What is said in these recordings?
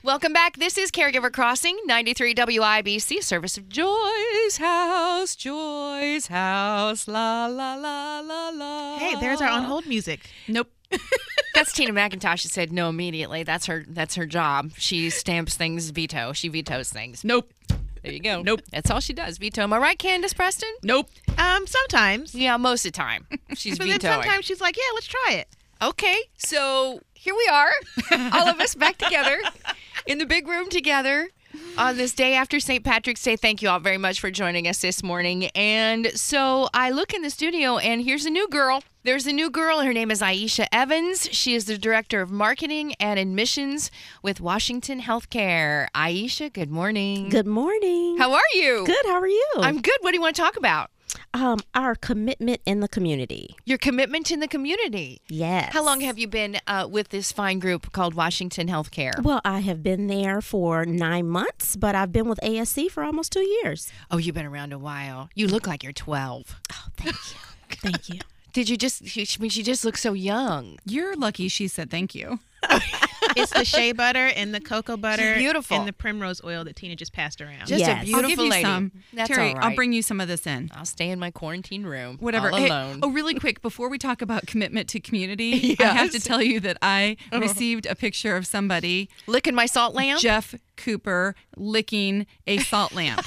Welcome back. This is Caregiver Crossing, 93 WIBC, service of Joy's House, Joy's House, la, la, la, la, la. Hey, there's our on-hold music. Nope. That's Tina McIntosh. She said no immediately. That's her job. She stamps things veto. She vetoes things. Nope. There you go. Nope. That's all she does, veto. Am I right, Candace Preston? Nope. Sometimes. Yeah, most of the time. She's But vetoing. then sometimes she's like, yeah, let's try it. Okay, so here we are, all of us back together in the big room together on this day after St. Patrick's Day. Thank you all very much for joining us this morning. And so I look in the studio, and here's a new girl. There's a new girl. Her name is Aisha Evans. She is the Director of Marketing and Admissions with Washington Healthcare. Aisha, good morning. Good morning. How are you? Good. How are you? I'm good. What do you want to talk about? Our commitment in the community. Your commitment in the community. Yes. How long have you been with this fine group called Washington Healthcare? Well, I have been there for 9 months, but I've been with ASC for almost 2 years. Oh, you've been around a while. You look like you're 12. Oh, thank you. Thank you. Did you just, she just looks so young. You're lucky she said thank you. It's the shea butter and the cocoa butter beautiful. and the primrose oil that Tina just passed around. Just Yes. a beautiful I'll give you lady. some. That's Terry, all right. I'll bring you some of this in. I'll stay in my quarantine room. Whatever. All Hey, alone. really quick, before we talk about commitment to community, I have to tell you that I received a picture of somebody, Licking my salt lamp? Jeff Cooper, licking a salt lamp.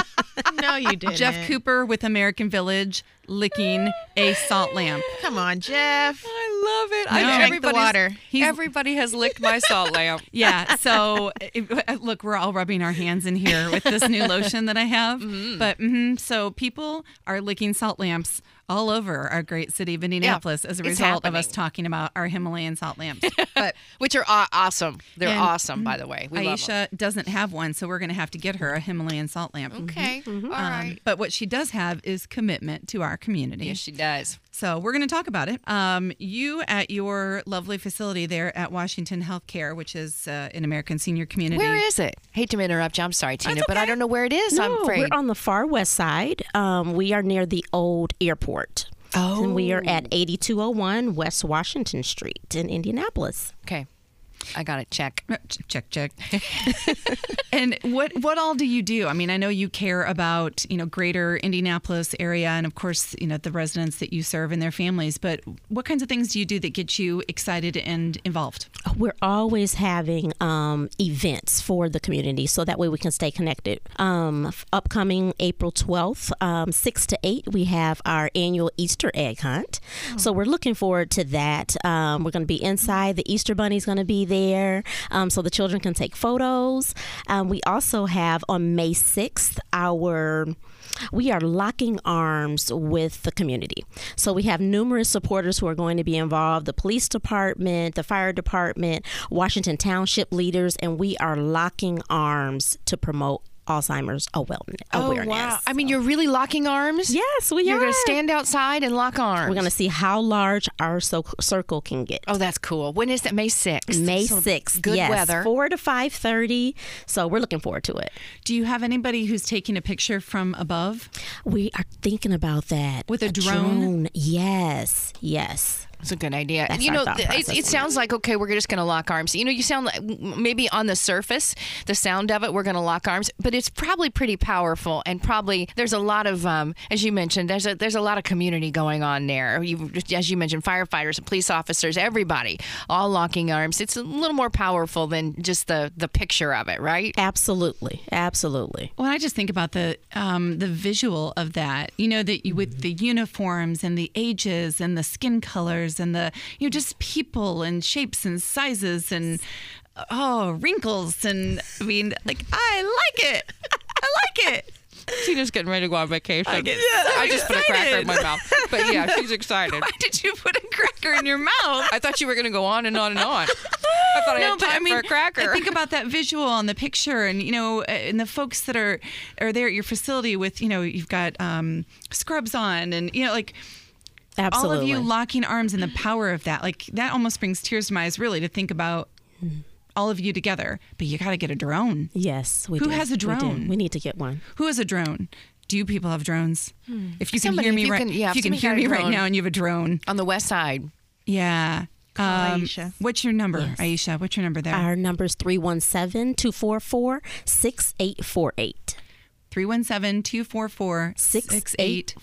No, you didn't. Jeff Cooper with American Village licking a salt lamp. Come on, Jeff. I love it. No. Drink the water. Everybody has licked my salt lamp. Yeah, so look, we're all rubbing our hands in here with this new lotion that I have. But so people are licking salt lamps all over our great city of Indianapolis as a it's result of us happening. talking about our Himalayan salt lamps. But Which are awesome. They're And awesome, by the way. We love them. Aisha doesn't have one, so we're going to have to get her a Himalayan salt lamp. Okay. All right. But what she does have is commitment to our community. Yes, she does. So we're going to talk about it. You at your lovely facility there at Washington Healthcare, which is an American senior community. Where is it? Hate to interrupt you. I'm sorry, Tina, That's but I okay. don't know where it is. I'm No, afraid. we're on the far west side. We are near the old airport. Oh. And we are at 8201 West Washington Street in Indianapolis. Okay. I got it. Check. Check. And what all do you do? I mean, I know you care about, greater Indianapolis area and of course, the residents that you serve and their families, but what kinds of things do you do that get you excited and involved? We're always having events for the community so that way we can stay connected. Upcoming April 12th, 6 to 8, we have our annual Easter egg hunt. So we're looking forward to that. We're going to be inside. The Easter Bunny's going to be there so the children can take photos. We also have on May 6th, we are locking arms with the community. So we have numerous supporters who are going to be involved, the police department, the fire department, Washington Township leaders, and we are locking arms to promote Alzheimer's awareness. Oh, wow. I mean, you're really locking arms? Yes, we You're are. going to stand outside and lock arms. We're going to see how large our circle can get. Oh, that's cool. When is that? May 6th? May So 6th, Good yes, weather. 4 to 5:30. So we're looking forward to it. Do you have anybody who's taking a picture from above? We are thinking about that. With a drone? Yes. It's a good idea. That's You our know, thought it process. sounds like, okay, we're just going to lock arms. You sound like maybe on the surface, the sound of it, we're going to lock arms, but it's probably pretty powerful and probably there's a lot of, as you mentioned, there's a lot of community going on there. As you mentioned, firefighters and police officers, everybody, all locking arms. It's a little more powerful than just the picture of it, right? Absolutely. Well, I just think about the visual of that. That with the uniforms and the ages and the skin colors and the just people and shapes and sizes and wrinkles and I like it. I like it. Tina's getting ready to go on vacation. I just put a cracker in my mouth. But yeah, she's excited. Why did you put a cracker in your mouth? I thought you were going to go on and on and on. I thought I had time for a cracker. I think about that visual on the picture, and and the folks that are there at your facility with you've got scrubs on, and Absolutely. all of you locking arms and the power of that, that almost brings tears to my eyes, really, to think about all of you together. But you got to get a drone. Yes, we Who do. has a We do. drone? We need to get one. Who has a drone? Do you people have drones? If you can Somebody- hear if me you right, can- yeah, if you if can somebody hear got a me right drone. now, and you have a drone, On the west side. yeah. Aisha. What's your number, Yes. Aisha? What's your number there? Our number is 317-244-6848. 317-244-6848.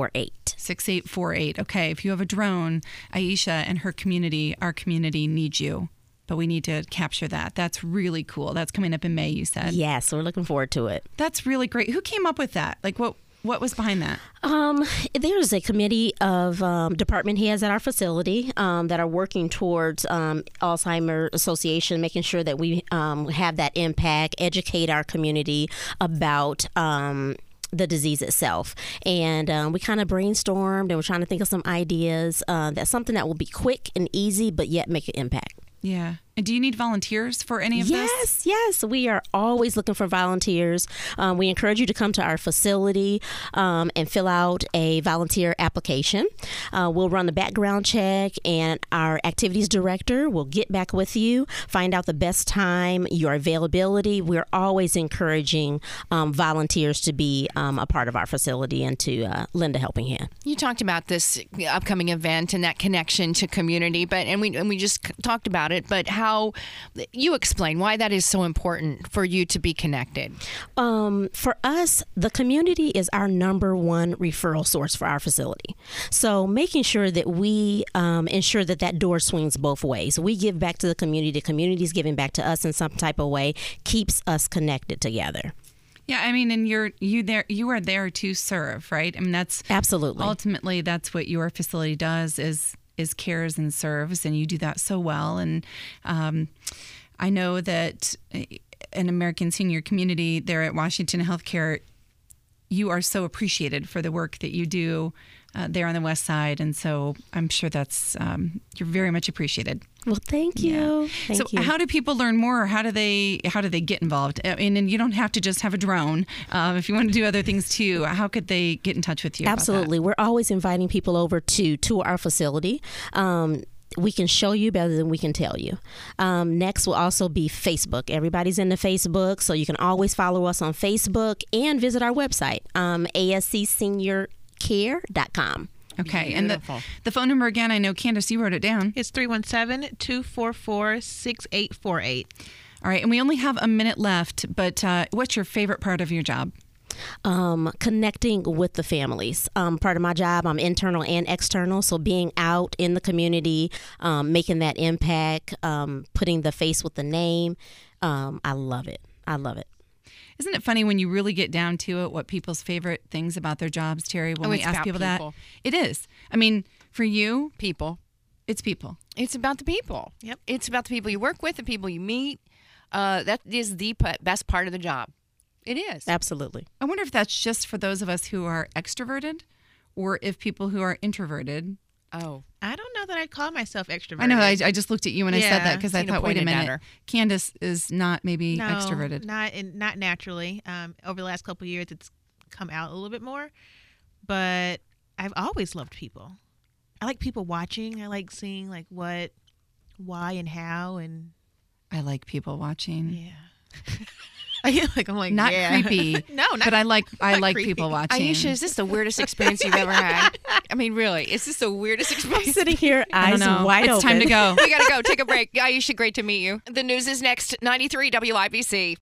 6848. Okay, if you have a drone, Aisha and her community, our community needs you. But we need to capture that. That's really cool. That's coming up in May, you said. Yes, we're looking forward to it. That's really great. Who came up with that? Like, what was behind that? There's a committee of department heads at our facility that are working towards Alzheimer's Association, making sure that we have that impact, educate our community about the disease itself. And we kind of brainstormed and we're trying to think of some ideas. That's something that will be quick and easy, but yet make an impact. Yeah. And do you need volunteers for any of this? Yes. We are always looking for volunteers. We encourage you to come to our facility and fill out a volunteer application. We'll run the background check, and our activities director will get back with you, find out the best time, your availability. We're always encouraging volunteers to be a part of our facility and to lend a helping hand. You talked about this upcoming event and that connection to community, and we just talked about it, but how you explain why that is so important for you to be connected. For us, the community is our number one referral source for our facility. So making sure that we ensure that door swings both ways. We give back to the community is giving back to us in some type of way, keeps us connected together. Yeah, I mean, and you are there to serve, right? I mean, that's Absolutely. Ultimately, that's what your facility does is cares and serves, and you do that so well. And I know that an American senior community there at Washington Healthcare, you are so appreciated for the work that you do there on the West Side, and so I'm sure that's you're very much appreciated. Well, thank you. Yeah. Thank you. How do people learn more, or how do they get involved? I mean, and you don't have to just have a drone. If you want to do other things too, how could they get in touch with you? Absolutely. We're always inviting people over to tour our facility. We can show you better than we can tell you. Next will also be Facebook. Everybody's into Facebook, so you can always follow us on Facebook and visit our website, ASCSeniorCare.com. Okay, Beautiful. And the phone number again, I know, Candace, you wrote it down. It's 317-244-6848. All right, and we only have a minute left, but what's your favorite part of your job? Connecting with the families. Part of my job, I'm internal and external, so being out in the community, making that impact, putting the face with the name, I love it. Isn't it funny when you really get down to it, what people's favorite things about their jobs, Terry, when we it's ask about people people. that? It is. I mean, for you, People. it's people. It's about the people. Yep. It's about the people you work with, the people you meet. That is the best part of the job. It is. Absolutely. I wonder if that's just for those of us who are extroverted, or if people who are introverted. Oh. I don't know that I'd call myself extroverted. I know. I just looked at you when I said that because I Tina thought, wait a pointed at minute, her. Candace is not maybe extroverted. Not naturally. Over the last couple of years, it's come out a little bit more. But I've always loved people. I like people watching. I like seeing like what, why, and how, and I like people watching. yeah. I'm like Not yeah. creepy. No, not. But I like creepy. people watching. Aisha, is this the weirdest experience you've ever had? I mean, really, is this the weirdest experience? Sitting here, I eyes don't know. wide It's open. time to go. We got to go. Take a break. Aisha, great to meet you. The news is next. 93 WIBC.